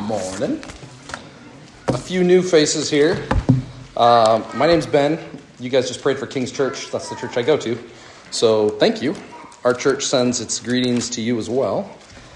morning. A few new faces here. My name's Ben. You guys just prayed for King's Church. That's the church I go to. So thank you. Our church sends its greetings to you as well.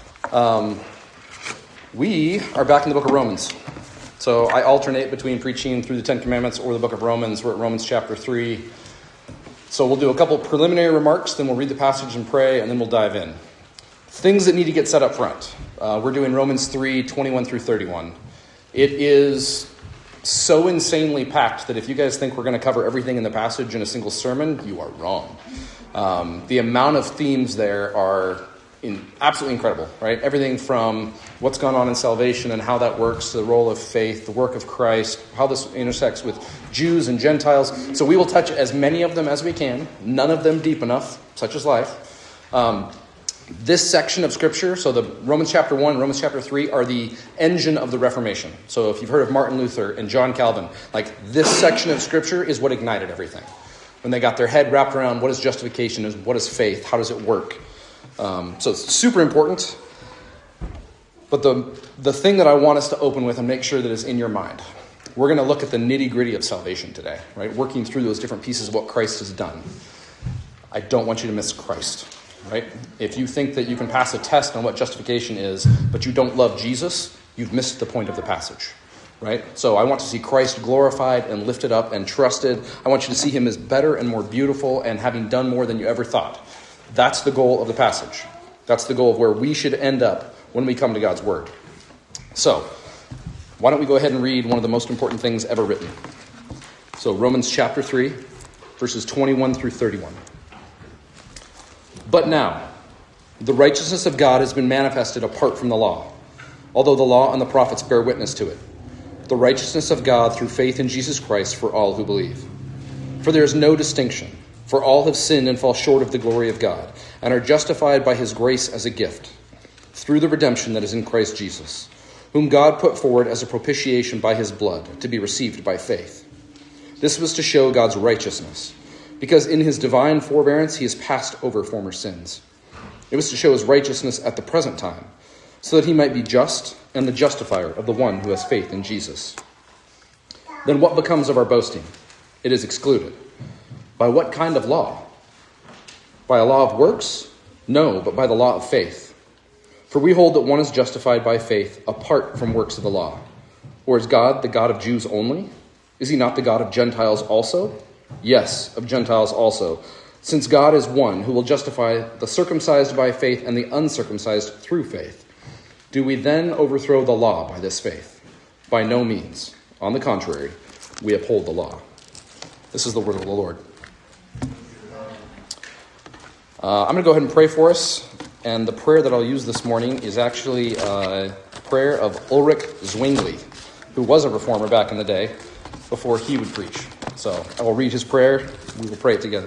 We are back in the book of Romans. So I alternate between preaching through the Ten Commandments or the book of Romans. We're at Romans chapter 3. So we'll do a couple preliminary remarks, then we'll read the passage and pray, and then we'll dive in. Things that need to get set up front. We're doing Romans 3, 21 through 31. It is so insanely packed that if you guys think we're going to cover everything in the passage in a single sermon, you are wrong. The amount of themes there are absolutely incredible, right? Everything from what's gone on in salvation and how that works, to the role of faith, the work of Christ, how this intersects with Jews and Gentiles. So we will touch as many of them as we can, none of them deep enough, such is life. This section of Scripture, so the Romans chapter 1, Romans chapter 3, are the engine of the Reformation. So if you've heard of Martin Luther and John Calvin, this section of Scripture is what ignited everything. When they got their head wrapped around what is justification, what is faith, how does it work? So it's super important. But the thing that I want us to open with and make sure that is in your mind, we're going to look at the nitty-gritty of salvation today, right? Working through those different pieces of what Christ has done. I don't want you to miss Christ. Right? If you think that you can pass a test on what justification is, but you don't love Jesus, you've missed the point of the passage. Right? So I want to see Christ glorified and lifted up and trusted. I want you to see him as better and more beautiful and having done more than you ever thought. That's the goal of the passage. That's the goal of where we should end up when we come to God's word. So, why don't we go ahead and read one of the most important things ever written. So Romans chapter 3, verses 21 through 31. But now, the righteousness of God has been manifested apart from the law, although the law and the prophets bear witness to it. The righteousness of God through faith in Jesus Christ for all who believe. For there is no distinction, for all have sinned and fall short of the glory of God, and are justified by his grace as a gift, through the redemption that is in Christ Jesus, whom God put forward as a propitiation by his blood, to be received by faith. This was to show God's righteousness, because in his divine forbearance he has passed over former sins. It was to show his righteousness at the present time, so that he might be just and the justifier of the one who has faith in Jesus. Then what becomes of our boasting? It is excluded. By what kind of law? By a law of works? No, but by the law of faith. For we hold that one is justified by faith apart from works of the law. Or is God the God of Jews only? Is he not the God of Gentiles also? Yes, of Gentiles also, since God is one who will justify the circumcised by faith and the uncircumcised through faith. Do we then overthrow the law by this faith? By no means. On the contrary, we uphold the law. This is the word of the Lord. I'm going to go ahead and pray for us, and the prayer that I'll use this morning is actually a prayer of Ulrich Zwingli, who was a reformer back in the day, before he would preach. So I will read his prayer. We will pray it together.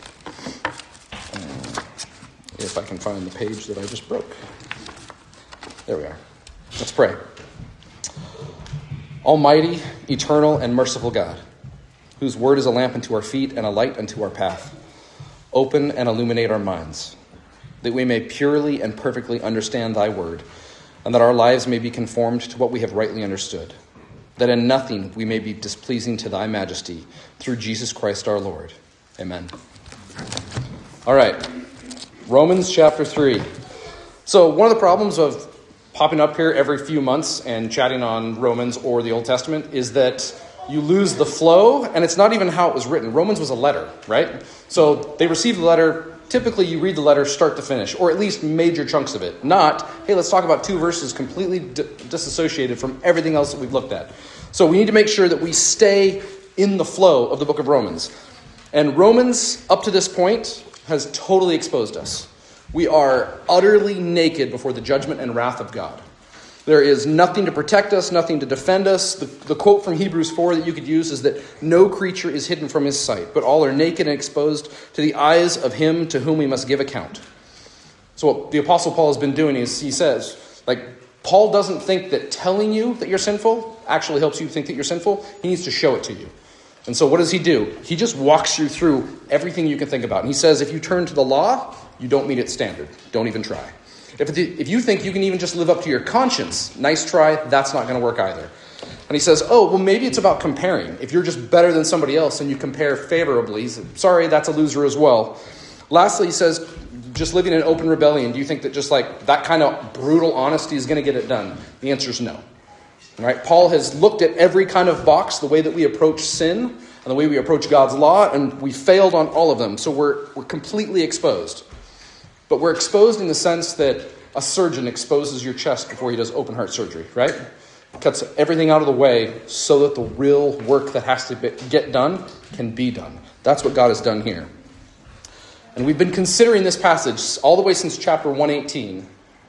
If I can find the page that I just broke. There we are. Let's pray. Almighty, eternal, and merciful God, whose word is a lamp unto our feet and a light unto our path, open and illuminate our minds, that we may purely and perfectly understand thy word, and that our lives may be conformed to what we have rightly understood, that in nothing we may be displeasing to thy majesty, through Jesus Christ our Lord. Amen. All right, Romans chapter 3. So one of the problems of popping up here every few months and chatting on Romans or the Old Testament is that you lose the flow, and it's not even how it was written. Romans was a letter, right? So they received the letter. Typically, you read the letter start to finish, or at least major chunks of it. Not, hey, let's talk about two verses completely disassociated from everything else that we've looked at. So we need to make sure that we stay in the flow of the book of Romans. And Romans, up to this point, has totally exposed us. We are utterly naked before the judgment and wrath of God. There is nothing to protect us, nothing to defend us. The quote from Hebrews 4 that you could use is that no creature is hidden from his sight, but all are naked and exposed to the eyes of him to whom we must give account. So what the Apostle Paul has been doing is he says, Paul doesn't think that telling you that you're sinful actually helps you think that you're sinful. He needs to show it to you. And so what does he do? He just walks you through everything you can think about. And he says, if you turn to the law, you don't meet its standard. Don't even try. If you think you can even just live up to your conscience, nice try, that's not going to work either. And he says, oh, well, maybe it's about comparing. If you're just better than somebody else and you compare favorably, sorry, that's a loser as well. Lastly, he says, just living in open rebellion, do you think that just like that kind of brutal honesty is going to get it done? The answer is no. All right? Paul has looked at every kind of box, the way that we approach sin and the way we approach God's law, and we failed on all of them. So we're completely exposed. But we're exposed in the sense that a surgeon exposes your chest before he does open heart surgery, right? Cuts everything out of the way so that the real work that has to get done can be done. That's what God has done here. And we've been considering this passage all the way since chapter 118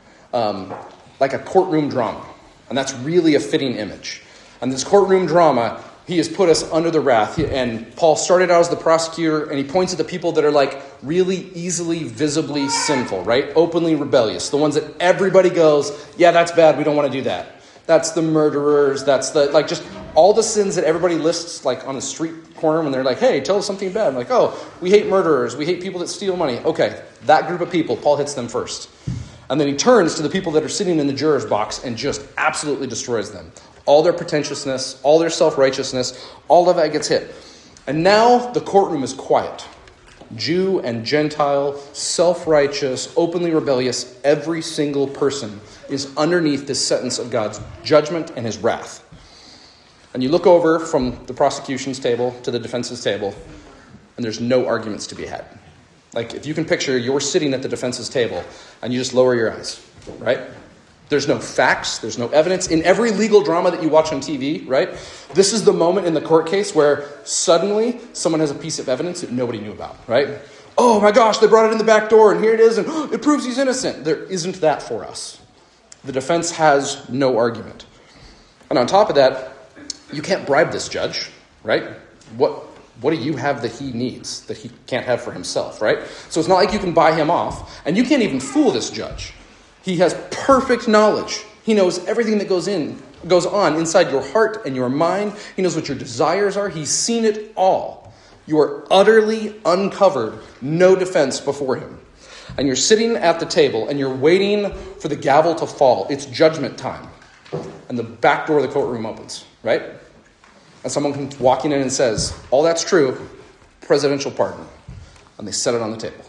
like a courtroom drama. And that's really a fitting image. And this courtroom drama, he has put us under the wrath. And Paul started out as the prosecutor, and he points at the people that are like really easily, visibly sinful, right? Openly rebellious. The ones that everybody goes, yeah, that's bad, we don't want to do that. That's the murderers. That's the, like, just all the sins that everybody lists, like, on the street corner when they're like, hey, tell us something bad. I'm like, oh, we hate murderers. We hate people that steal money. Okay, that group of people, Paul hits them first. And then he turns to the people that are sitting in the juror's box and just absolutely destroys them. All their pretentiousness, all their self-righteousness, all of that gets hit. And now the courtroom is quiet. Jew and Gentile, self-righteous, openly rebellious, every single person is underneath this sentence of God's judgment and his wrath. And you look over from the prosecution's table to the defense's table, and there's no arguments to be had. Like, if you can picture, you're sitting at the defense's table, and you just lower your eyes, right? There's no facts, there's no evidence. In every legal drama that you watch on TV, right? This is the moment in the court case where suddenly someone has a piece of evidence that nobody knew about, right? Oh my gosh, they brought it in the back door, and here it is, and it proves he's innocent. There isn't that for us. The defense has no argument. And on top of that, you can't bribe this judge, right? What do you have that he needs, that he can't have for himself, right? So it's not like you can buy him off, and you can't even fool this judge. He has perfect knowledge. He knows everything that goes on inside your heart and your mind. He knows what your desires are. He's seen it all. You are utterly uncovered, no defense before him. And you're sitting at the table and you're waiting for the gavel to fall. It's judgment time. And the back door of the courtroom opens, right? And someone comes walking in and says, all that's true, presidential pardon. And they set it on the table.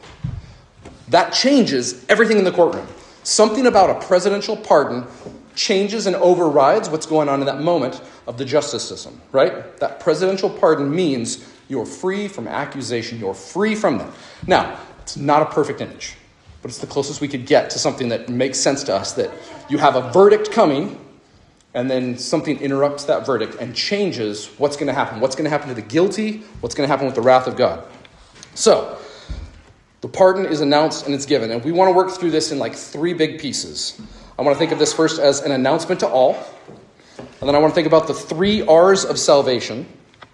That changes everything in the courtroom. Something about a presidential pardon changes and overrides what's going on in that moment of the justice system, right? That presidential pardon means you're free from accusation. You're free from that. Now, it's not a perfect image, but it's the closest we could get to something that makes sense to us, that you have a verdict coming, and then something interrupts that verdict and changes what's going to happen. What's going to happen to the guilty? What's going to happen with the wrath of God? So, the pardon is announced and it's given. And we want to work through this in like three big pieces. I want to think of this first as an announcement to all. And then I want to think about the 3 R's of salvation.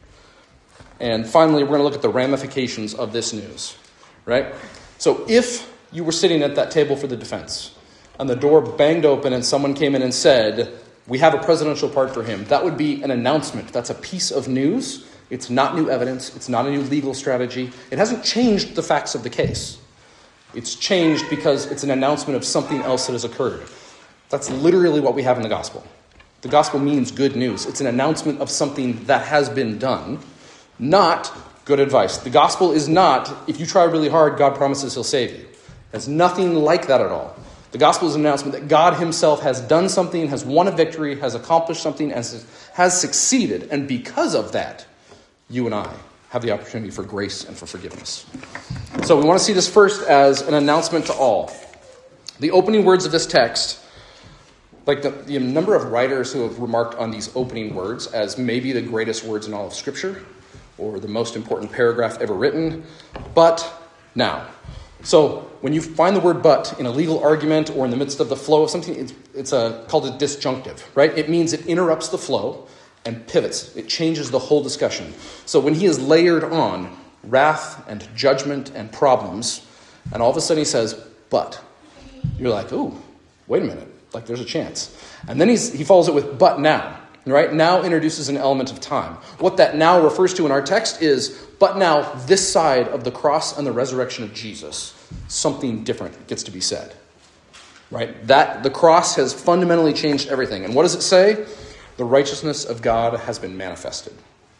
And finally, we're going to look at the ramifications of this news. Right? So if you were sitting at that table for the defense and the door banged open and someone came in and said, we have a presidential pardon for him, that would be an announcement. That's a piece of news. It's not new evidence. It's not a new legal strategy. It hasn't changed the facts of the case. It's changed because it's an announcement of something else that has occurred. That's literally what we have in the gospel. The gospel means good news. It's an announcement of something that has been done, not good advice. The gospel is not, if you try really hard, God promises he'll save you. It's nothing like that at all. The gospel is an announcement that God himself has done something, has won a victory, has accomplished something, and has succeeded. And because of that, you and I have the opportunity for grace and for forgiveness. So we want to see this first as an announcement to all. The opening words of this text, like the number of writers who have remarked on these opening words as maybe the greatest words in all of Scripture, or the most important paragraph ever written, but now. So when you find the word but in a legal argument or in the midst of the flow of something, it's called a disjunctive, right? It means it interrupts the flow and pivots. It changes the whole discussion. So when he is layered on wrath and judgment and problems, and all of a sudden he says, but, you're like, ooh, wait a minute, like there's a chance. And then he follows it with but now, right? Now introduces an element of time. What that now refers to in our text is, but now this side of the cross and the resurrection of Jesus, something different gets to be said. right? That the cross has fundamentally changed everything. And what does it say? The righteousness of God has been manifested.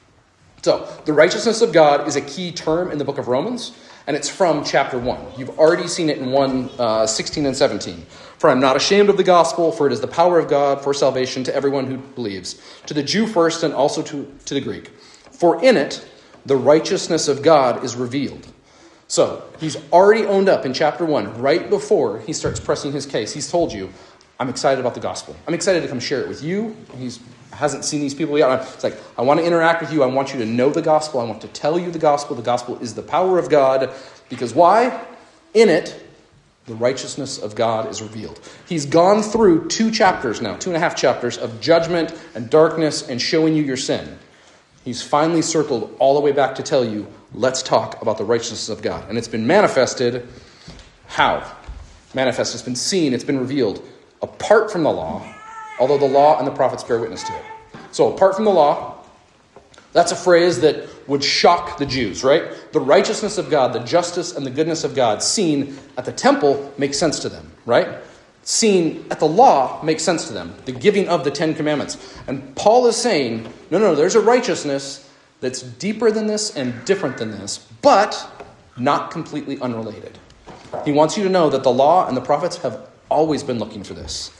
So, the righteousness of God is a key term in the book of Romans, and it's from chapter 1. You've already seen it in 16 and 17. For I'm not ashamed of the gospel, for it is the power of God for salvation to everyone who believes, to the Jew first and also to the Greek. For in it, the righteousness of God is revealed. So, he's already owned up in chapter 1, right before he starts pressing his case. He's told you, I'm excited about the gospel. I'm excited to come share it with you. He hasn't seen these people yet. It's like, I want to interact with you. I want you to know the gospel. I want to tell you the gospel. The gospel is the power of God. Because why? In it, the righteousness of God is revealed. He's gone through 2 chapters now, 2.5 chapters of judgment and darkness and showing you your sin. He's finally circled all the way back to tell you, let's talk about the righteousness of God. And it's been manifested. How? Manifested. It's been seen. It's been revealed. Apart from the law, although the law and the prophets bear witness to it. So apart from the law, that's a phrase that would shock the Jews, right? The righteousness of God, the justice and the goodness of God seen at the temple makes sense to them, right? Seen at the law makes sense to them. The giving of the 10 commandments. And Paul is saying, no, there's a righteousness that's deeper than this and different than this, but not completely unrelated. He wants you to know that the law and the prophets have always been looking for this.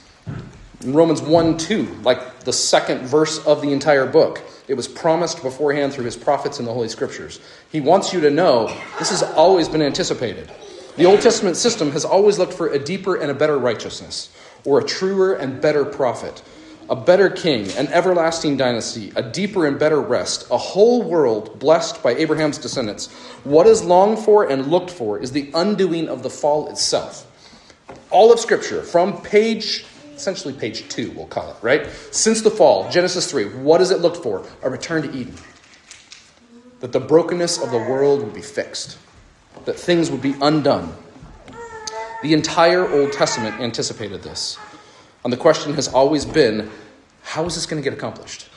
In Romans 1:2, like the second verse of the entire book, it was promised beforehand through his prophets in the Holy Scriptures. He wants you to know this has always been anticipated. The Old Testament system has always looked for a deeper and a better righteousness, or a truer and better prophet, a better king, an everlasting dynasty, a deeper and better rest, a whole world blessed by Abraham's descendants. What is longed for and looked for is the undoing of the fall itself. All of Scripture, from essentially page 2, we'll call it, right? Since the fall, Genesis 3, what does it look for? A return to Eden. That the brokenness of the world would be fixed. That things would be undone. The entire Old Testament anticipated this. And the question has always been, how is this going to get accomplished?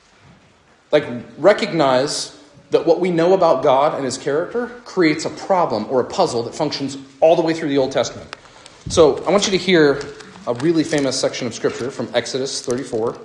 Recognize that what we know about God and his character creates a problem or a puzzle that functions all the way through the Old Testament. So I want you to hear a really famous section of Scripture from Exodus 34.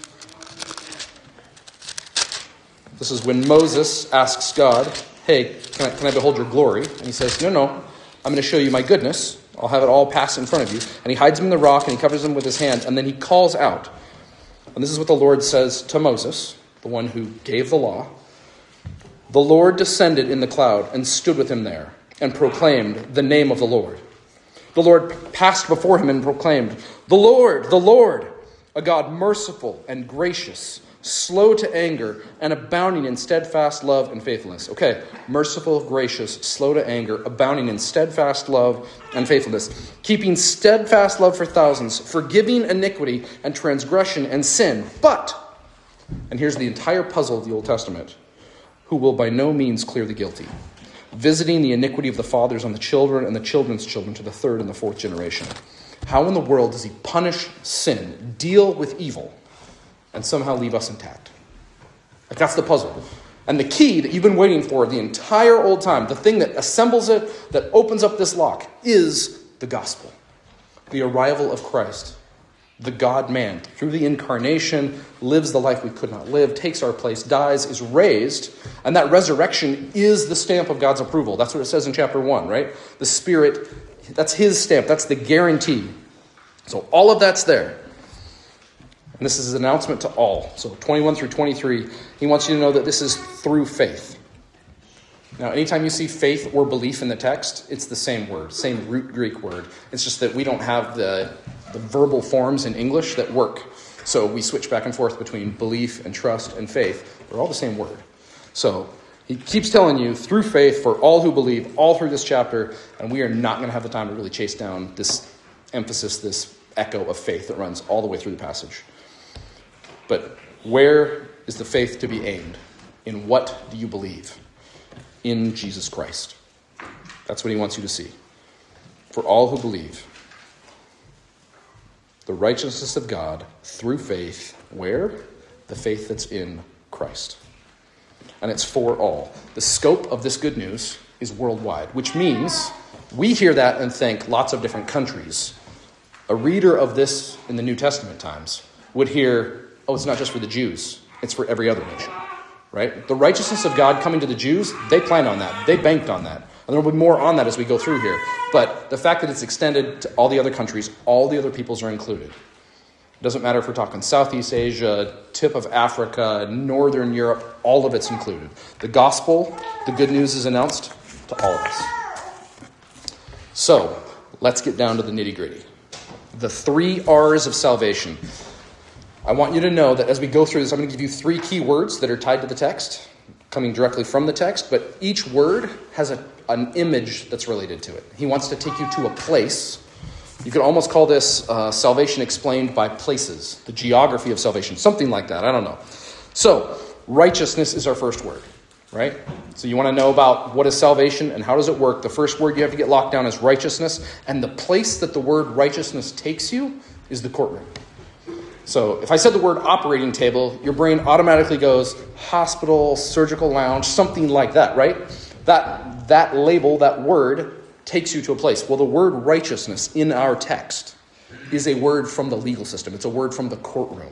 This is when Moses asks God, hey, can I behold your glory? And he says, no, I'm going to show you my goodness. I'll have it all pass in front of you. And he hides him in the rock and he covers him with his hand. And then he calls out. And this is what the Lord says to Moses, the one who gave the law. The Lord descended in the cloud and stood with him there and proclaimed the name of the Lord. The Lord passed before him and proclaimed, the Lord, a God merciful and gracious, slow to anger, and abounding in steadfast love and faithfulness. Okay, merciful, gracious, slow to anger, abounding in steadfast love and faithfulness, keeping steadfast love for thousands, forgiving iniquity and transgression and sin, but, and here's the entire puzzle of the Old Testament, who will by no means clear the guilty, visiting the iniquity of the fathers on the children and the children's children to the 3rd and the 4th generation. How in the world does he punish sin, deal with evil, and somehow leave us intact? That's the puzzle. And the key that you've been waiting for the entire old time, the thing that assembles it, that opens up this lock, is the gospel. The arrival of Christ, the God-man, through the incarnation, lives the life we could not live, takes our place, dies, is raised, and that resurrection is the stamp of God's approval. That's what it says in chapter 1, right? The Spirit, that's his stamp, that's the guarantee. So all of that's there. And this is his announcement to all. So 21 through 23, he wants you to know that this is through faith. Now, anytime you see faith or belief in the text, it's the same word, same root Greek word. It's just that we don't have the verbal forms in English that work. So we switch back and forth between belief and trust and faith. They're all the same word. So he keeps telling you, through faith, for all who believe, all through this chapter, and we are not going to have the time to really chase down this emphasis, this echo of faith that runs all the way through the passage. But where is the faith to be aimed? In what do you believe? In Jesus Christ. That's what he wants you to see. For all who believe. The righteousness of God through faith. Where? The faith that's in Christ. And it's for all. The scope of this good news is worldwide, which means we hear that and think lots of different countries. A reader of this in the New Testament times would hear, oh, it's not just for the Jews, it's for every other nation, right? The righteousness of God coming to the Jews, they planned on that. They banked on that. And there will be more on that as we go through here. But the fact that it's extended to all the other countries, all the other peoples are included. It doesn't matter if we're talking Southeast Asia, tip of Africa, Northern Europe, all of it's included. The gospel, the good news is announced to all of us. So, let's get down to the nitty-gritty. The 3 R's of salvation. I want you to know that as we go through this, I'm going to give you 3 key words that are tied to the text, coming directly from the text, but each word has an image that's related to it. He wants to take you to a place. You could almost call this salvation explained by places, the geography of salvation, something like that. I don't know. So, righteousness is our first word, right? So you want to know about what is salvation and how does it work. The first word you have to get locked down is righteousness, and the place that the word righteousness takes you is the courtroom. So if I said the word operating table, your brain automatically goes hospital, surgical lounge, something like that, right? That label, that word, takes you to a place. Well, the word righteousness in our text is a word from the legal system. It's a word from the courtroom.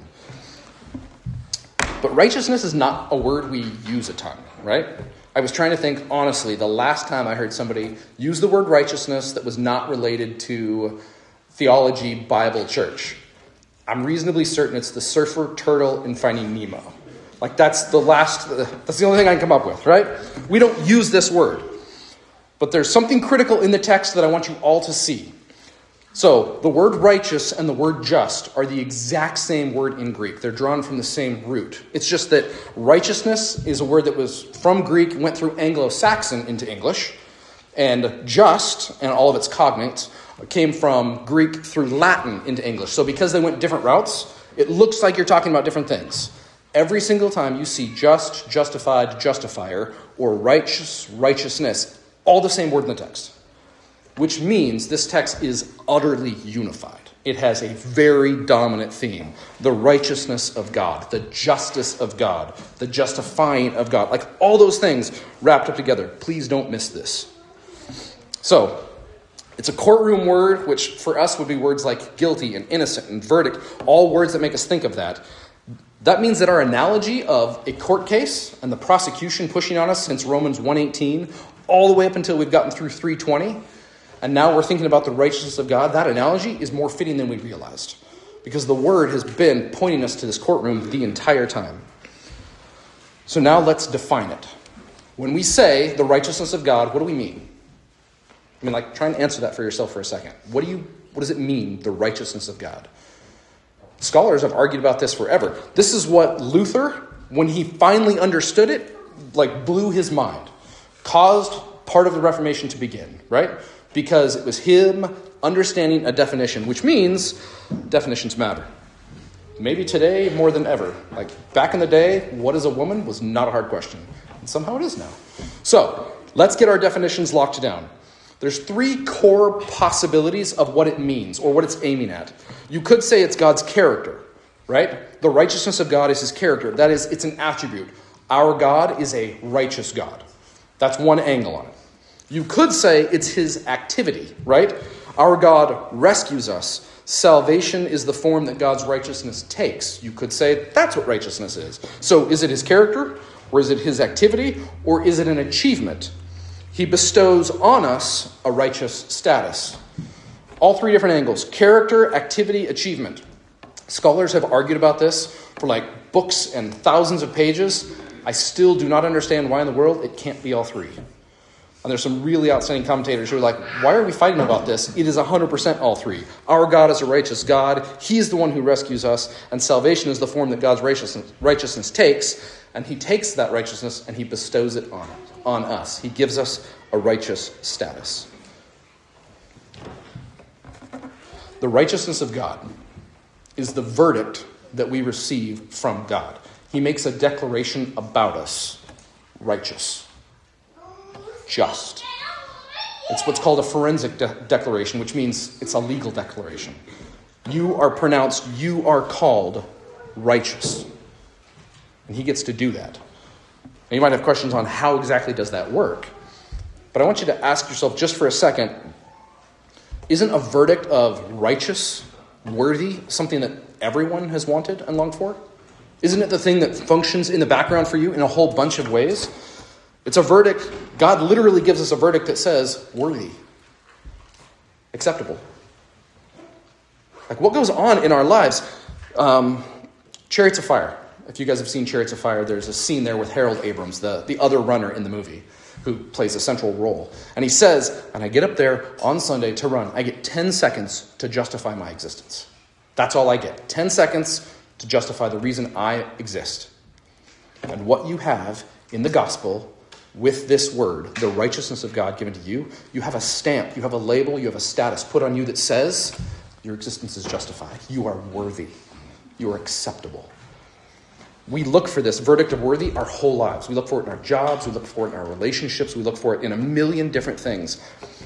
But righteousness is not a word we use a ton, right? I was trying to think, honestly, the last time I heard somebody use the word righteousness that was not related to theology, Bible, church. I'm reasonably certain it's the surfer turtle in Finding Nemo. Like that's the only thing I can come up with, right? We don't use this word. But there's something critical in the text that I want you all to see. So, the word righteous and the word just are the exact same word in Greek. They're drawn from the same root. It's just that righteousness is a word that was from Greek, went through Anglo-Saxon into English, and just, and all of its cognates, came from Greek through Latin into English. So because they went different routes, it looks like you're talking about different things. Every single time you see just, justified, justifier, or righteous, righteousness, all the same word in the text, which means this text is utterly unified. It has a very dominant theme. The righteousness of God, the justice of God, the justifying of God, like all those things wrapped up together. Please don't miss this. So, it's a courtroom word, which for us would be words like guilty and innocent and verdict, all words that make us think of that. That means that our analogy of a court case and the prosecution pushing on us since Romans 1:18, all the way up until we've gotten through 3:20, and now we're thinking about the righteousness of God, that analogy is more fitting than we realized. Because the word has been pointing us to this courtroom the entire time. So now let's define it. When we say the righteousness of God, what do we mean? I mean, try and answer that for yourself for a second. What does it mean, the righteousness of God? Scholars have argued about this forever. This is what Luther, when he finally understood it, blew his mind. Caused part of the Reformation to begin, right? Because it was him understanding a definition, which means definitions matter. Maybe today more than ever. Back in the day, what is a woman was not a hard question. And somehow it is now. So, let's get our definitions locked down. There's 3 core possibilities of what it means, or what it's aiming at. You could say it's God's character, right? The righteousness of God is his character. That is, it's an attribute. Our God is a righteous God. That's one angle on it. You could say it's his activity, right? Our God rescues us. Salvation is the form that God's righteousness takes. You could say that's what righteousness is. So is it his character, or is it his activity, or is it an achievement? He bestows on us a righteous status. All 3 different angles: character, activity, achievement. Scholars have argued about this for books and thousands of pages. I still do not understand why in the world it can't be all 3. And there's some really outstanding commentators who are like, why are we fighting about this? It is 100% all 3. Our God is a righteous God. He's the one who rescues us. And salvation is the form that God's righteousness takes. And he takes that righteousness and he bestows it on us. He gives us a righteous status. The righteousness of God is the verdict that we receive from God. He makes a declaration about us. Righteous. Just. It's what's called a forensic declaration, which means it's a legal declaration. You are called righteous. And he gets to do that. And you might have questions on how exactly does that work. But I want you to ask yourself just for a second, Isn't a verdict of righteous, worthy, something that everyone has wanted and longed for? Isn't it the thing that functions in the background for you in a whole bunch of ways? It's a verdict. God literally gives us a verdict that says, worthy, acceptable. Like, what goes on in our lives? Chariots of Fire. If you guys have seen Chariots of Fire, there's a scene there with Harold Abrams, the other runner in the movie, who plays a central role. And he says, and I get up there on Sunday to run, I get 10 seconds to justify my existence. That's all I get. 10 seconds to justify the reason I exist. And what you have in the gospel with this word, the righteousness of God given to you, you have a stamp, you have a label, you have a status put on you that says your existence is justified. You are worthy. You are acceptable. We look for this verdict of worthy our whole lives. We look for it in our jobs. We look for it in our relationships. We look for it in a million different things.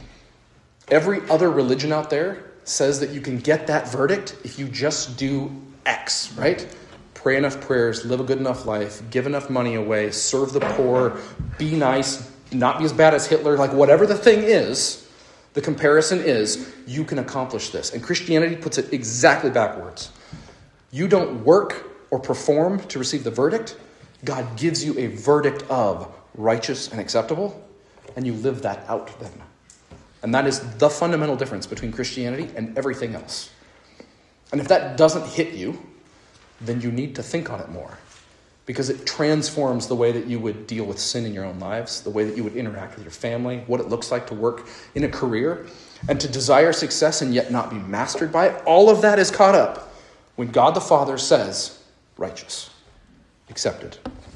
Every other religion out there says that you can get that verdict if you just do X, right? Pray enough prayers, live a good enough life, give enough money away, serve the poor, be nice, not be as bad as Hitler, like whatever the thing is, the comparison is you can accomplish this. And Christianity puts it exactly backwards. You don't work or perform to receive the verdict. God gives you a verdict of righteous and acceptable, and you live that out then. And that is the fundamental difference between Christianity and everything else. And if that doesn't hit you, then you need to think on it more, because it transforms the way that you would deal with sin in your own lives, the way that you would interact with your family, what it looks like to work in a career, and to desire success and yet not be mastered by it. All of that is caught up when God the Father says, righteous, accepted.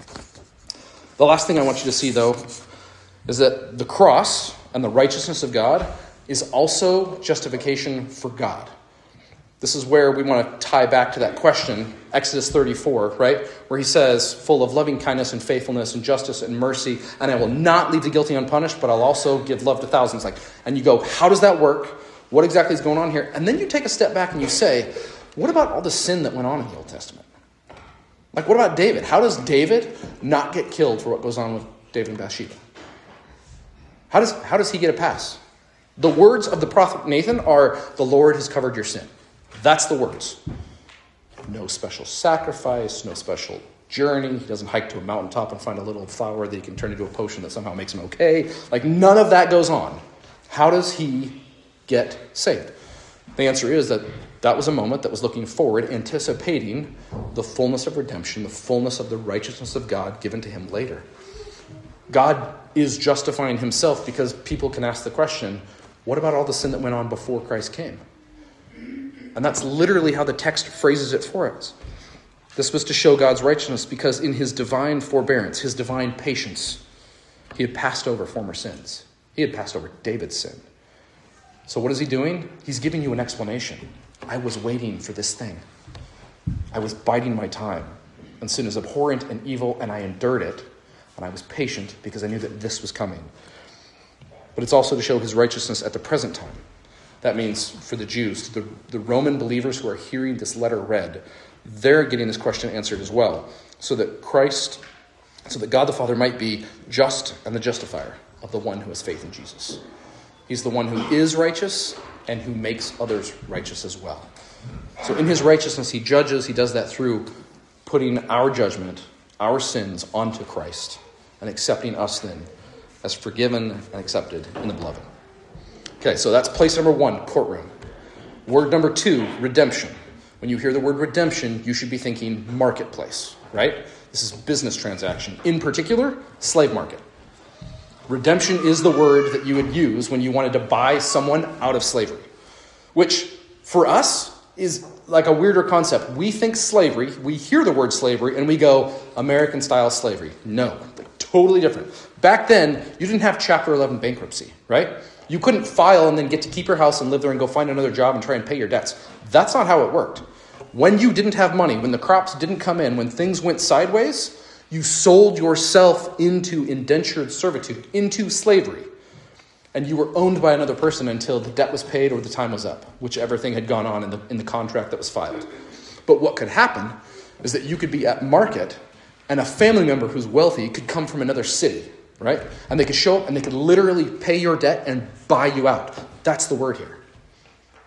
The last thing I want you to see, though, is that the cross and the righteousness of God is also justification for God. This is where we want to tie back to that question, Exodus 34, right? Where he says, full of loving kindness and faithfulness and justice and mercy, and I will not leave the guilty unpunished, but I'll also give love to thousands. And you go, how does that work? What exactly is going on here? And then you take a step back and you say, what about all the sin that went on in the Old Testament? Like, what about David? How does David not get killed for what goes on with David and Bathsheba? How does he get a pass? The words of the prophet Nathan are, the Lord has covered your sin. That's the words. No special sacrifice, no special journey. He doesn't hike to a mountaintop and find a little flower that he can turn into a potion that somehow makes him okay. Like, none of that goes on. How does he get saved? The answer is that was a moment that was looking forward, anticipating the fullness of redemption, the fullness of the righteousness of God given to him later. God is justifying himself because people can ask the question, what about all the sin that went on before Christ came? And that's literally how the text phrases it for us. This was to show God's righteousness because in his divine forbearance, his divine patience, he had passed over former sins. He had passed over David's sin. So what is he doing? He's giving you an explanation. I was waiting for this thing. I was biding my time. And sin is abhorrent and evil, and I endured it. And I was patient because I knew that this was coming. But it's also to show his righteousness at the present time. That means for the Jews, the Roman believers who are hearing this letter read, they're getting this question answered as well. So that God the Father might be just and the justifier of the one who has faith in Jesus. He's the one who is righteous and who makes others righteous as well. So in his righteousness, he judges. He does that through putting our judgment, our sins onto Christ and accepting us then as forgiven and accepted in the beloved. Okay, so that's place number one, courtroom. Word number two, redemption. When you hear the word redemption, you should be thinking marketplace, right? This is business transaction. In particular, slave market. Redemption is the word that you would use when you wanted to buy someone out of slavery, which for us is like a weirder concept. We think slavery, we hear the word slavery, and we go, American-style slavery. No, totally different. Back then, you didn't have Chapter 11 bankruptcy, right? You couldn't file and then get to keep your house and live there and go find another job and try and pay your debts. That's not how it worked. When you didn't have money, when the crops didn't come in, when things went sideways, you sold yourself into indentured servitude, into slavery. And you were owned by another person until the debt was paid or the time was up, whichever thing had gone on in the contract that was filed. But what could happen is that you could be at market and a family member who's wealthy could come from another city, right? And they could show up and they could literally pay your debt and buy you out. That's the word here.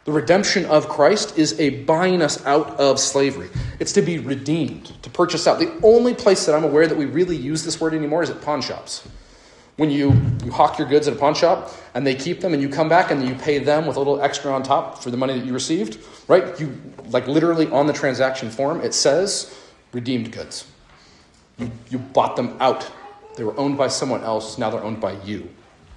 The redemption of Christ is a buying us out of slavery. It's to be redeemed, to purchase out. The only place that I'm aware that we really use this word anymore is at pawn shops. When you hawk your goods at a pawn shop and they keep them and you come back and you pay them with a little extra on top for the money that you received, right? You, like literally on the transaction form, it says redeemed goods. You bought them out. They were owned by someone else. Now they're owned by you.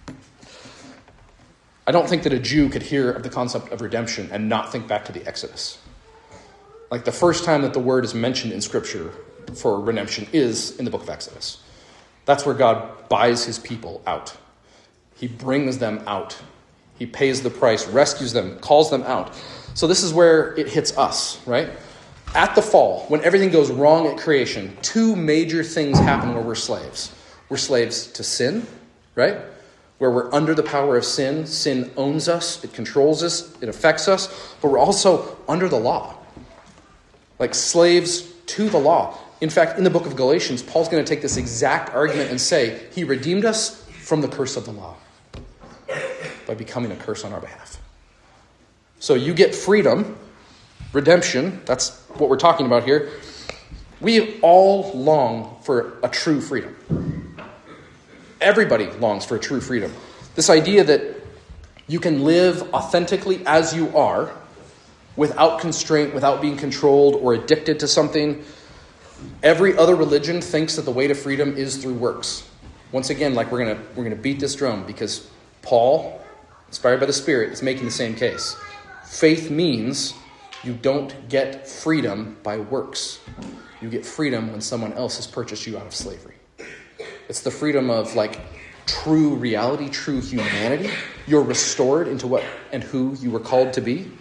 I don't think that a Jew could hear of the concept of redemption and not think back to the Exodus. Like the first time that the word is mentioned in Scripture for redemption is in the book of Exodus. That's where God buys his people out. He brings them out. He pays the price, rescues them, calls them out. So this is where it hits us, right? At the fall, when everything goes wrong at creation, two major things happen where we're slaves. We're slaves to sin, right? Where we're under the power of sin. Sin owns us, it controls us, it affects us, but we're also under the law. Like slaves to the law. In fact, in the book of Galatians, Paul's going to take this exact argument and say, he redeemed us from the curse of the law by becoming a curse on our behalf. So you get freedom, redemption, that's what we're talking about here. We all long for a true freedom. Everybody longs for a true freedom. This idea that you can live authentically as you are, without constraint, without being controlled or addicted to something. Every other religion thinks that the way to freedom is through works. Once again, like we're gonna beat this drum because Paul, inspired by the Spirit, is making the same case. Faith means you don't get freedom by works. You get freedom when someone else has purchased you out of slavery. It's the freedom of like true reality, true humanity. You're restored into what and who you were called to be.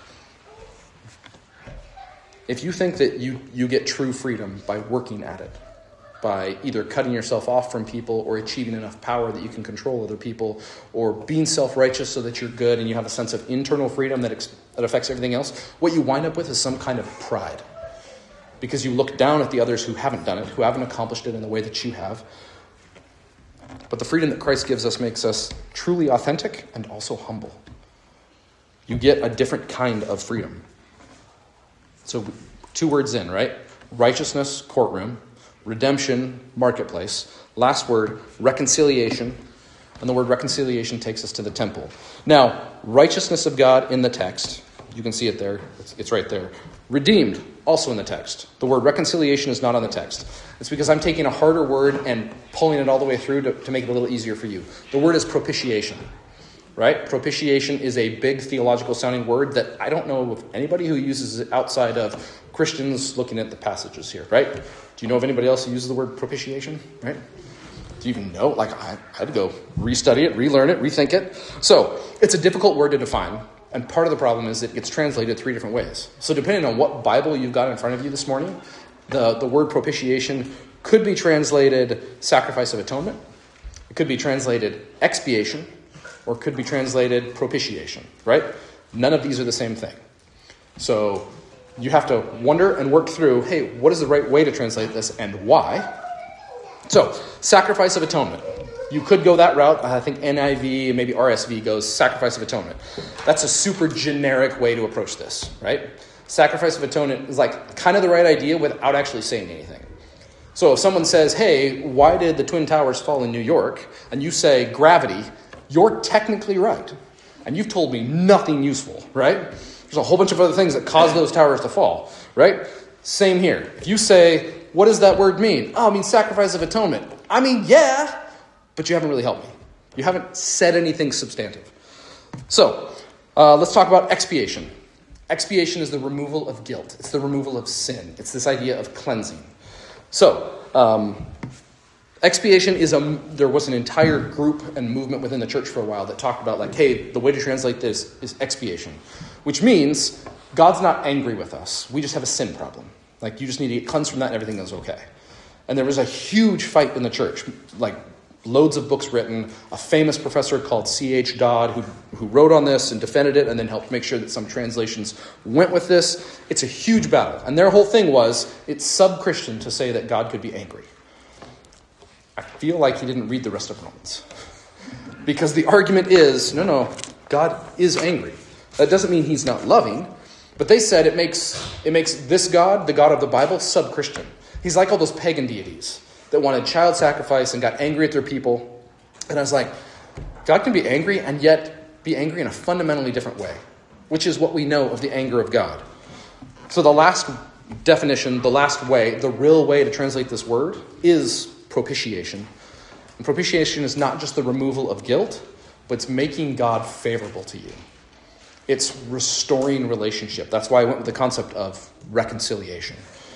If you think that you get true freedom by working at it, by either cutting yourself off from people or achieving enough power that you can control other people, or being self-righteous so that you're good and you have a sense of internal freedom that affects everything else, what you wind up with is some kind of pride. Because you look down at the others who haven't done it, who haven't accomplished it in the way that you have. But the freedom that Christ gives us makes us truly authentic and also humble. You get a different kind of freedom. So 2 words in, right? Righteousness, courtroom. Redemption, marketplace. Last word, reconciliation. And the word reconciliation takes us to the temple. Now, righteousness of God in the text. You can see it there. It's right there. Redeemed, also in the text. The word reconciliation is not on the text. It's because I'm taking a harder word and pulling it all the way through to make it a little easier for you. The word is propitiation. Right? Propitiation is a big theological sounding word that I don't know of anybody who uses it outside of Christians looking at the passages here, right? Do you know of anybody else who uses the word propitiation, right? Do you even know? Like, I had to go restudy it, relearn it, rethink it. So it's a difficult word to define. And part of the problem is it gets translated 3 different ways. So depending on what Bible you've got in front of you this morning, the word propitiation could be translated sacrifice of atonement. It could be translated expiation. Or could be translated propitiation, right? None of these are the same thing. So you have to wonder and work through, hey, what is the right way to translate this and why? So, sacrifice of atonement. You could go that route. I think NIV and maybe RSV goes sacrifice of atonement. That's a super generic way to approach this, right? Sacrifice of atonement is like kind of the right idea without actually saying anything. So if someone says, hey, why did the Twin Towers fall in New York? And you say gravity, you're technically right. And you've told me nothing useful, right? There's a whole bunch of other things that cause those towers to fall, right? Same here. If you say, what does that word mean? Oh, it means sacrifice of atonement. I mean, yeah, but you haven't really helped me. You haven't said anything substantive. So, let's talk about expiation. Expiation is the removal of guilt. It's the removal of sin. It's this idea of cleansing. So, expiation is there was an entire group and movement within the church for a while that talked about like, hey, the way to translate this is expiation, which means God's not angry with us. We just have a sin problem. Like you just need to get cleansed from that and everything is okay. And there was a huge fight in the church, like loads of books written, a famous professor called C.H. Dodd who wrote on this and defended it and then helped make sure that some translations went with this. It's a huge battle. And their whole thing was it's sub-Christian to say that God could be angry. I feel like he didn't read the rest of Romans. Because the argument is, no, God is angry. That doesn't mean he's not loving, but they said it makes this God, the God of the Bible, sub-Christian. He's like all those pagan deities that wanted child sacrifice and got angry at their people. And I was like, God can be angry and yet be angry in a fundamentally different way, which is what we know of the anger of God. So the last definition, the last way, the real way to translate this word is propitiation. And propitiation is not just the removal of guilt, but it's making God favorable to you. It's restoring relationship. That's why I went with the concept of reconciliation.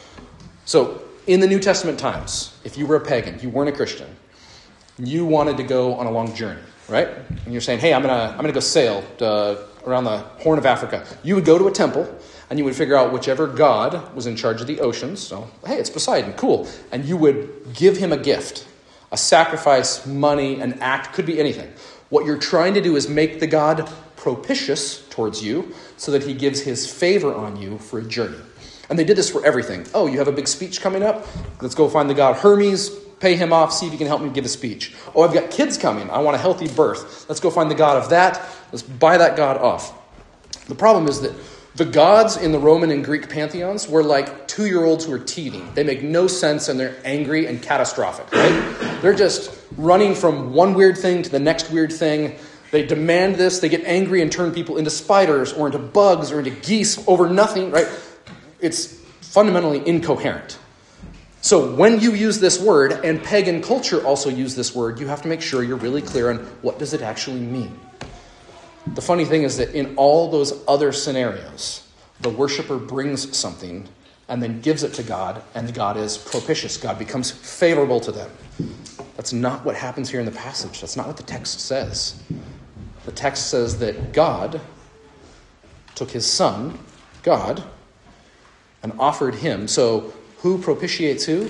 So in the New Testament times, if you were a pagan, you weren't a Christian, you wanted to go on a long journey, right? And you're saying, hey, I'm gonna go sail around the Horn of Africa. You would go to a temple and you would figure out whichever god was in charge of the oceans. So, hey, it's Poseidon, cool. And you would give him a gift, a sacrifice, money, an act, could be anything. What you're trying to do is make the god propitious towards you so that he gives his favor on you for a journey. And they did this for everything. Oh, you have a big speech coming up? Let's go find the god Hermes, pay him off, see if he can help me give a speech. Oh, I've got kids coming. I want a healthy birth. Let's go find the god of that. Let's buy that god off. The problem is that the gods in the Roman and Greek pantheons were like 2-year-olds who are teething. They make no sense and they're angry and catastrophic, right? They're just running from one weird thing to the next weird thing. They demand this. They get angry and turn people into spiders or into bugs or into geese over nothing, right? It's fundamentally incoherent. So when you use this word, and pagan culture also used this word, you have to make sure you're really clear on what does it actually mean. The funny thing is that in all those other scenarios, the worshiper brings something and then gives it to God, and God is propitious. God becomes favorable to them. That's not what happens here in the passage. That's not what the text says. The text says that God took his son, God, and offered him. So who propitiates who?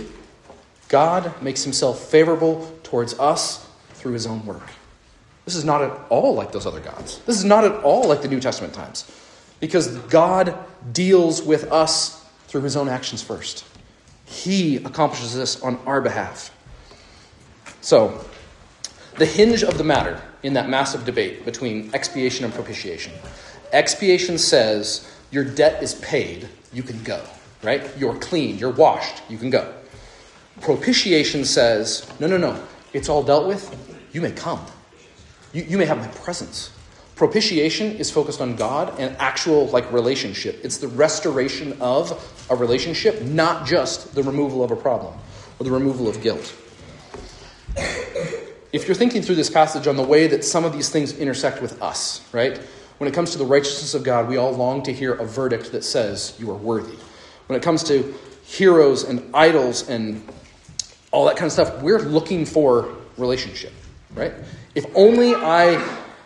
God makes himself favorable towards us through his own work. This is not at all like those other gods. This is not at all like the New Testament times. Because God deals with us through his own actions first. He accomplishes this on our behalf. So, the hinge of the matter in that massive debate between expiation and propitiation. Expiation says your debt is paid, you can go. Right? You're clean, you're washed, you can go. Propitiation says, no, it's all dealt with, you may come. You may have my presence. Propitiation is focused on God and actual relationship. It's the restoration of a relationship, not just the removal of a problem or the removal of guilt. If you're thinking through this passage on the way that some of these things intersect with us, right? When it comes to the righteousness of God, we all long to hear a verdict that says you are worthy. When it comes to heroes and idols and all that kind of stuff, we're looking for relationship, right? If only I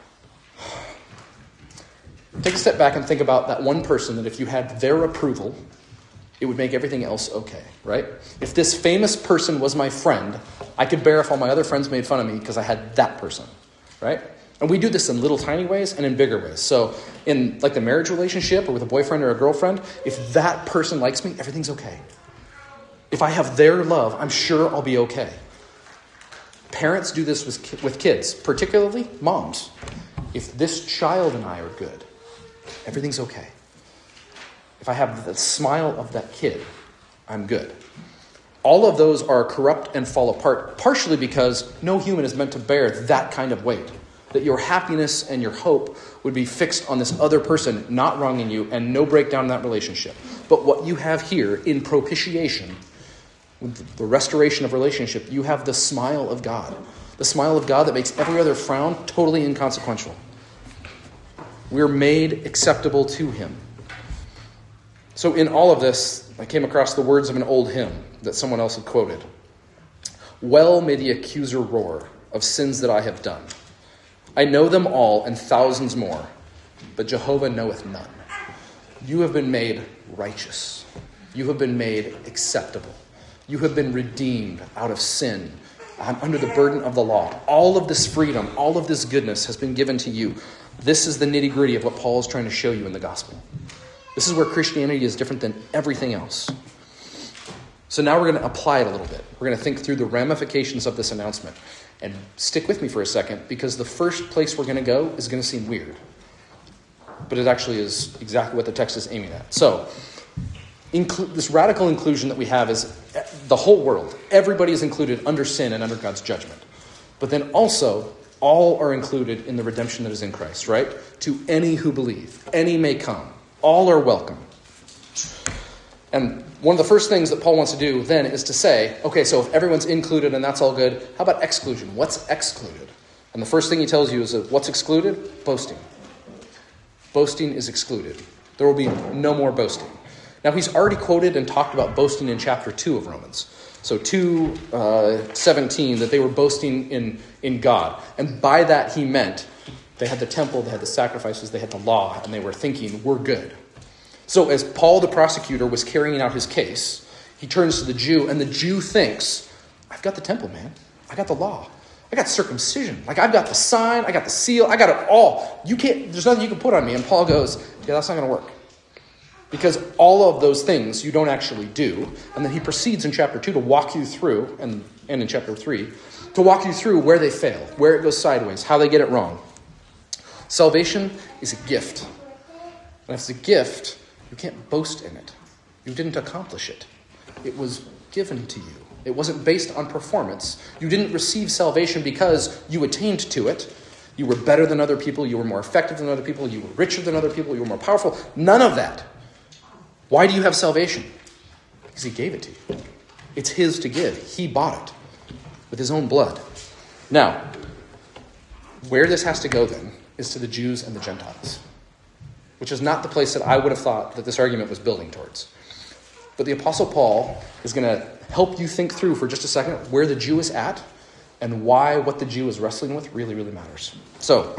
take a step back and think about that one person that if you had their approval, it would make everything else okay, right? If this famous person was my friend, I could bear if all my other friends made fun of me because I had that person, right? And we do this in little tiny ways and in bigger ways. So in the marriage relationship or with a boyfriend or a girlfriend, if that person likes me, everything's okay. If I have their love, I'm sure I'll be okay. Parents do this with kids, particularly moms. If this child and I are good, everything's okay. If I have the smile of that kid, I'm good. All of those are corrupt and fall apart, partially because no human is meant to bear that kind of weight. That your happiness and your hope would be fixed on this other person not wronging you and no breakdown in that relationship. But what you have here in propitiation, with the restoration of relationship, you have the smile of God. The smile of God that makes every other frown totally inconsequential. We're made acceptable to him. So in all of this, I came across the words of an old hymn that someone else had quoted. Well may the accuser roar of sins that I have done. I know them all and thousands more, but Jehovah knoweth none. You have been made righteous. You have been made acceptable. You have been redeemed out of sin, under the burden of the law. All of this freedom, all of this goodness has been given to you. This is the nitty-gritty of what Paul is trying to show you in the gospel. This is where Christianity is different than everything else. So now we're going to apply it a little bit. We're going to think through the ramifications of this announcement. And stick with me for a second, because the first place we're going to go is going to seem weird. but it actually is exactly what the text is aiming at. So, this radical inclusion that we have is the whole world. Everybody is included under sin and under God's judgment. But then also, all are included in the redemption that is in Christ, right? To any who believe. Any may come. All are welcome. And one of the first things that Paul wants to do then is to say, okay, so if everyone's included and that's all good, how about exclusion? What's excluded? And the first thing he tells you is that what's excluded? Boasting. Boasting is excluded. There will be no more boasting. Now, he's already quoted and talked about boasting in chapter 2 of Romans. So 2:17, that they were boasting in God. And by that he meant they had the temple, they had the sacrifices, they had the law, and they were thinking, we're good. So as Paul the prosecutor was carrying out his case, he turns to the Jew, and the Jew thinks, I've got the temple, man. I got the law. I got circumcision. Like, I've got the sign, I got the seal, I got it all. There's nothing you can put on me. And Paul goes, yeah, that's not going to work. Because all of those things you don't actually do. And then he proceeds in chapter 2 to walk you through, and in chapter 3, to walk you through where they fail, where it goes sideways, how they get it wrong. Salvation is a gift. And if it's a gift, you can't boast in it. You didn't accomplish it. It was given to you. It wasn't based on performance. You didn't receive salvation because you attained to it. You were better than other people. You were more effective than other people. You were richer than other people. You were more powerful. None of that. Why do you have salvation? Because he gave it to you. It's his to give. He bought it with his own blood. Now, where this has to go then is to the Jews and the Gentiles, which is not the place that I would have thought that this argument was building towards. But the Apostle Paul is going to help you think through for just a second where the Jew is at and why what the Jew is wrestling with really, really matters. So,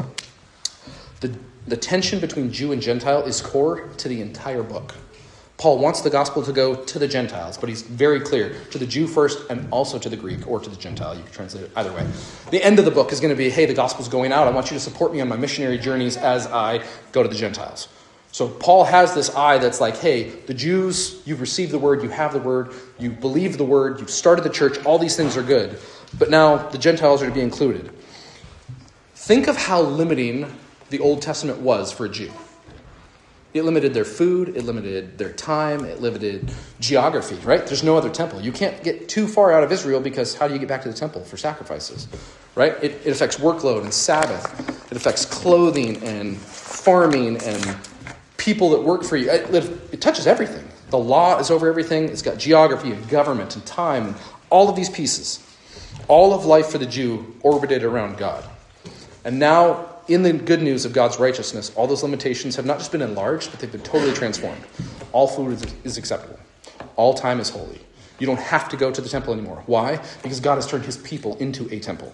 the tension between Jew and Gentile is core to the entire book. Paul wants the gospel to go to the Gentiles, but he's very clear to the Jew first and also to the Greek or to the Gentile. You can translate it either way. The end of the book is going to be, hey, the gospel's going out. I want you to support me on my missionary journeys as I go to the Gentiles. So Paul has this eye that's like, hey, the Jews, you've received the word, you have the word, you believe the word, you've started the church, all these things are good. But now the Gentiles are to be included. Think of how limiting the Old Testament was for a Jew. It limited their food, it limited their time, it limited geography, right? There's no other temple. You can't get too far out of Israel because how do you get back to the temple for sacrifices, right? It affects workload and Sabbath. It affects clothing and farming and people that work for you. It touches everything. The law is over everything. It's got geography and government and time and all of these pieces. All of life for the Jew orbited around God. And now, in the good news of God's righteousness, all those limitations have not just been enlarged, but they've been totally transformed. All food is acceptable. All time is holy. You don't have to go to the temple anymore. Why? Because God has turned his people into a temple.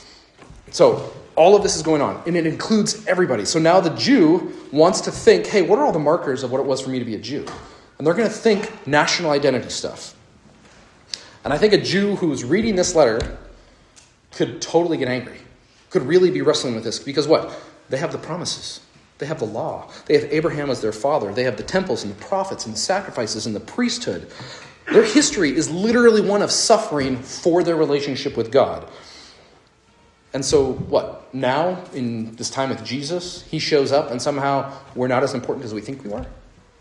So all of this is going on, and it includes everybody. So now the Jew wants to think, hey, what are all the markers of what it was for me to be a Jew? And they're going to think national identity stuff. And I think a Jew who's reading this letter could totally get angry, could really be wrestling with this. Because what? They have the promises. They have the law. They have Abraham as their father. They have the temples and the prophets and the sacrifices and the priesthood. Their history is literally one of suffering for their relationship with God. And so what? Now, in this time with Jesus, he shows up and somehow we're not as important as we think we are?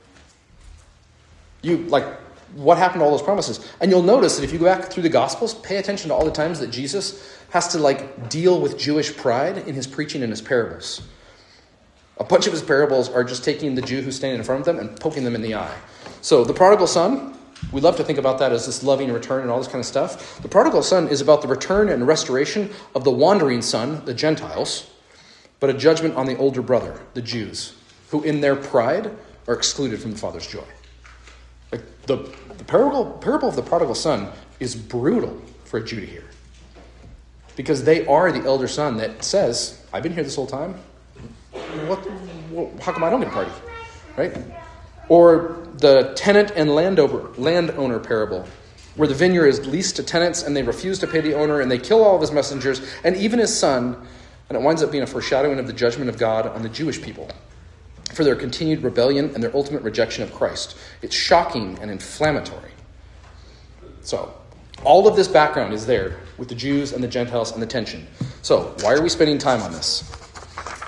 What happened to all those promises? And you'll notice that if you go back through the Gospels, pay attention to all the times that Jesus has to deal with Jewish pride in his preaching and his parables. A bunch of his parables are just taking the Jew who's standing in front of them and poking them in the eye. So the prodigal son, we love to think about that as this loving return and all this kind of stuff. The prodigal son is about the return and restoration of the wandering son, the Gentiles, but a judgment on the older brother, the Jews, who in their pride are excluded from the Father's joy. The parable of the prodigal son is brutal for a Jew to hear. Because they are the elder son that says, I've been here this whole time. How come I don't get a party? Right? Or the tenant and landowner parable, where the vineyard is leased to tenants and they refuse to pay the owner and they kill all of his messengers and even his son, and it winds up being a foreshadowing of the judgment of God on the Jewish people for their continued rebellion and their ultimate rejection of Christ. It's shocking and inflammatory. So, all of this background is there with the Jews and the Gentiles and the tension. So, why are we spending time on this?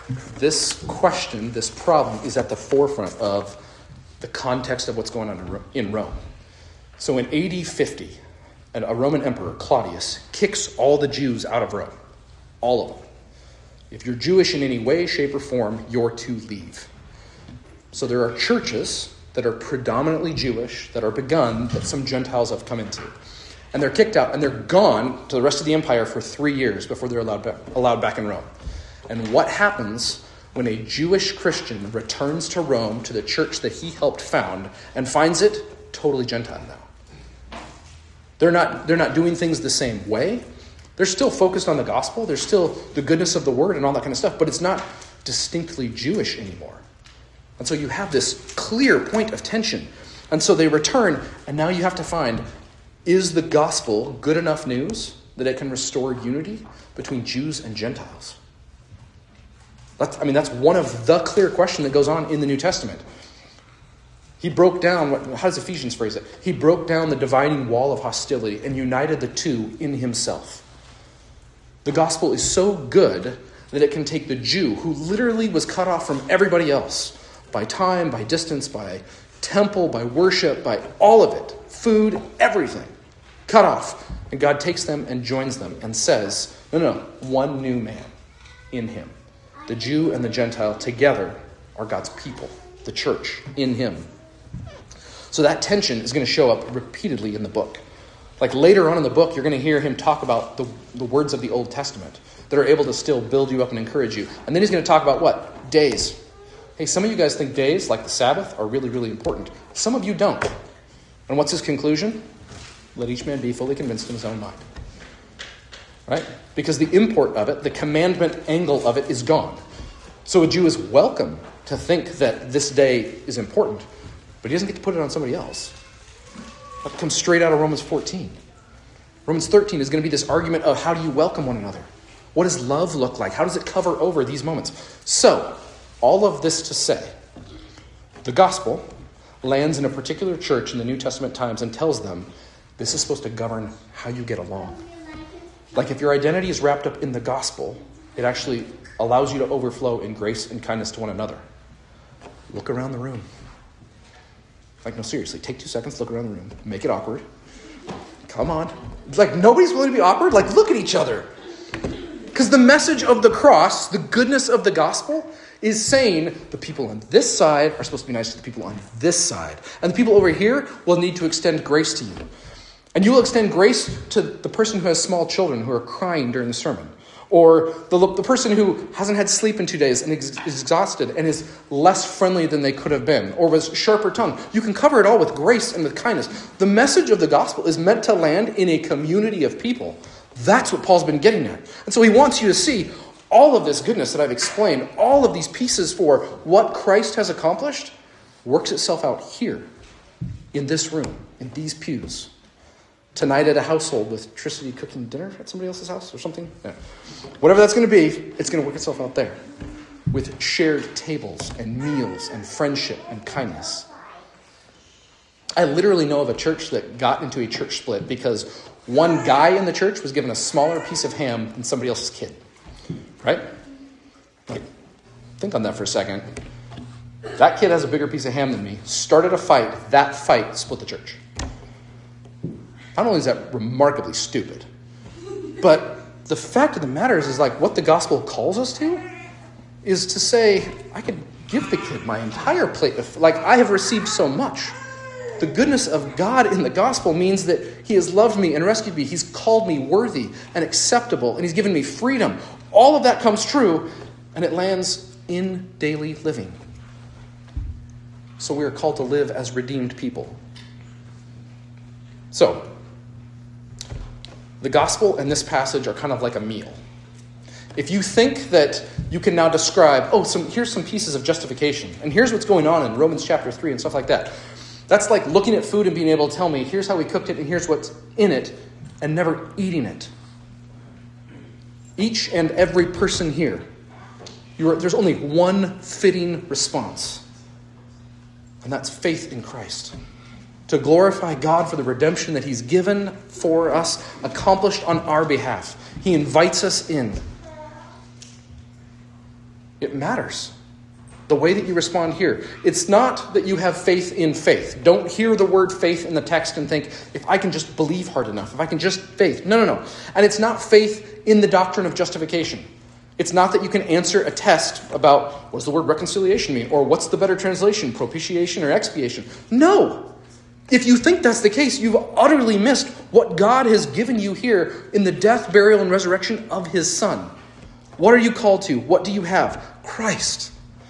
this question, this problem, is at the forefront of the context of what's going on in Rome. So in AD 50, a Roman emperor, Claudius, kicks all the Jews out of Rome. All of them. If you're Jewish in any way, shape, or form, you're to leave. So there are churches that are predominantly Jewish that are begun that some Gentiles have come into. And they're kicked out, and they're gone to the rest of the empire for 3 years before they're allowed back in Rome. And what happens when a Jewish Christian returns to Rome, to the church that he helped found, and finds it totally Gentile now? They're not doing things the same way. They're still focused on the gospel. There's still the goodness of the word and all that kind of stuff, but it's not distinctly Jewish anymore. And so you have this clear point of tension. And so they return, and now you have to find, is the gospel good enough news that it can restore unity between Jews and Gentiles? That's one of the clear questions that goes on in the New Testament. He broke down, how does Ephesians phrase it? He broke down the dividing wall of hostility and united the two in himself. The gospel is so good that it can take the Jew, who literally was cut off from everybody else, by time, by distance, by temple, by worship, by all of it, food, everything, cut off. And God takes them and joins them and says, no, one new man in him. The Jew and the Gentile together are God's people, the church in him. So that tension is going to show up repeatedly in the book. Like later on in the book, you're going to hear him talk about the words of the Old Testament that are able to still build you up and encourage you. And then he's going to talk about what? Days. Hey, some of you guys think days, like the Sabbath, are really, really important. Some of you don't. And what's his conclusion? Let each man be fully convinced in his own mind. Right? Because the import of it, the commandment angle of it, is gone. So a Jew is welcome to think that this day is important, but he doesn't get to put it on somebody else. That comes straight out of Romans 14. Romans 13 is going to be this argument of how do you welcome one another? What does love look like? How does it cover over these moments? So, all of this to say, the gospel lands in a particular church in the New Testament times and tells them this is supposed to govern how you get along. Like if your identity is wrapped up in the gospel, it actually allows you to overflow in grace and kindness to one another. Look around the room. Like, no, seriously, take 2 seconds, look around the room. Make it awkward. Come on. Like, nobody's willing to be awkward? Like, look at each other. Because the message of the cross, the goodness of the gospel, is saying the people on this side are supposed to be nice to the people on this side. And the people over here will need to extend grace to you. And you will extend grace to the person who has small children who are crying during the sermon. Or the person who hasn't had sleep in 2 days and is exhausted and is less friendly than they could have been, or was sharper tongued. You can cover it all with grace and with kindness. The message of the gospel is meant to land in a community of people. That's what Paul's been getting at. And so he wants you to see all of this goodness that I've explained, all of these pieces for what Christ has accomplished, works itself out here, in this room, in these pews. Tonight at a household with Tricity cooking dinner at somebody else's house or something. Yeah. Whatever that's going to be, it's going to work itself out there. With shared tables and meals and friendship and kindness. I literally know of a church that got into a church split because one guy in the church was given a smaller piece of ham than somebody else's kid. Right? Like, think on that for a second. That kid has a bigger piece of ham than me. Started a fight. That fight split the church. Not only is that remarkably stupid, but the fact of the matter is like what the gospel calls us to is to say, I could give the kid my entire plate of, like I have received so much. The goodness of God in the gospel means that he has loved me and rescued me. He's called me worthy and acceptable, and he's given me freedom. All of that comes true, and it lands in daily living. So we are called to live as redeemed people. So, the gospel and this passage are kind of like a meal. If you think that you can now describe, here's some pieces of justification, and here's what's going on in Romans chapter 3 and stuff like that. That's like looking at food and being able to tell me, here's how we cooked it and here's what's in it, and never eating it. Each and every person here, there's only one fitting response, and that's faith in Christ. To glorify God for the redemption that he's given for us, accomplished on our behalf. He invites us in. It matters. The way that you respond here. It's not that you have faith in faith. Don't hear the word faith in the text and think, if I can just believe hard enough, if I can just faith. No. And it's not faith in the doctrine of justification. It's not that you can answer a test about what does the word reconciliation mean, or what's the better translation, propitiation or expiation. No. If you think that's the case, you've utterly missed what God has given you here in the death, burial, and resurrection of his Son. What are you called to? What do you have? Christ.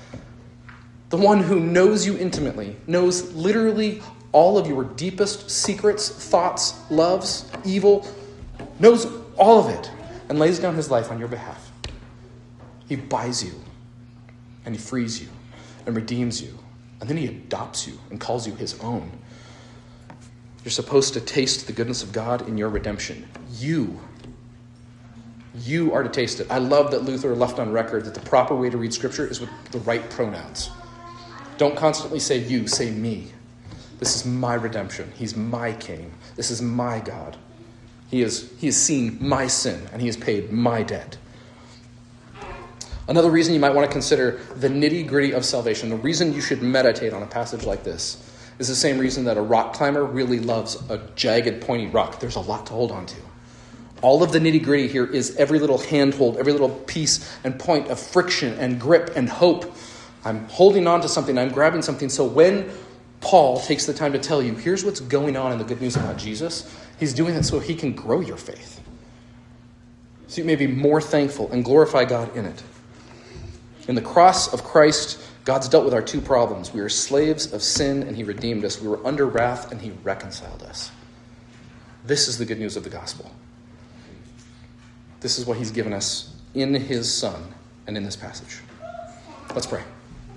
The one who knows you intimately, knows literally all of your deepest secrets, thoughts, loves, evil, knows all of it, and lays down his life on your behalf. He buys you, and he frees you, and redeems you, and then he adopts you and calls you his own. You're supposed to taste the goodness of God in your redemption. You are to taste it. I love that Luther left on record that the proper way to read Scripture is with the right pronouns. Don't constantly say you, say me. This is my redemption. He's my king. This is my God. He has seen my sin, and he has paid my debt. Another reason you might want to consider the nitty-gritty of salvation, the reason you should meditate on a passage like this, is the same reason that a rock climber really loves a jagged, pointy rock. There's a lot to hold on to. All of the nitty-gritty here is every little handhold, every little piece and point of friction and grip and hope. I'm holding on to something, I'm grabbing something. So when Paul takes the time to tell you, here's what's going on in the good news about Jesus, he's doing it so he can grow your faith. So you may be more thankful and glorify God in it. In the cross of Christ, God's dealt with our two problems. We were slaves of sin, and he redeemed us. We were under wrath, and he reconciled us. This is the good news of the gospel. This is what he's given us in his Son and in this passage. Let's pray.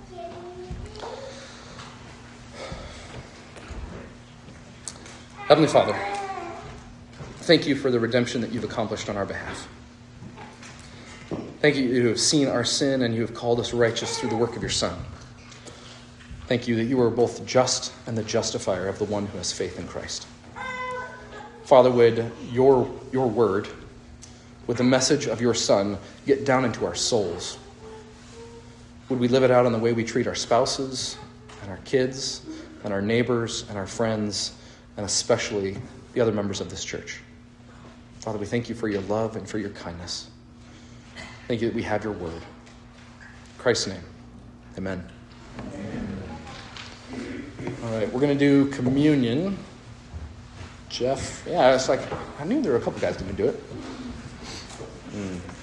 Heavenly Father, thank you for the redemption that you've accomplished on our behalf. Thank you that you have seen our sin and you have called us righteous through the work of your Son. Thank you that you are both just and the justifier of the one who has faith in Christ. Father, would your word, would the message of your Son get down into our souls? Would we live it out in the way we treat our spouses and our kids and our neighbors and our friends and especially the other members of this church? Father, we thank you for your love and for your kindness. Thank you that we have your word. In Christ's name, amen. All right, we're going to do communion. Jeff, it's like, I knew there were a couple guys going to do it.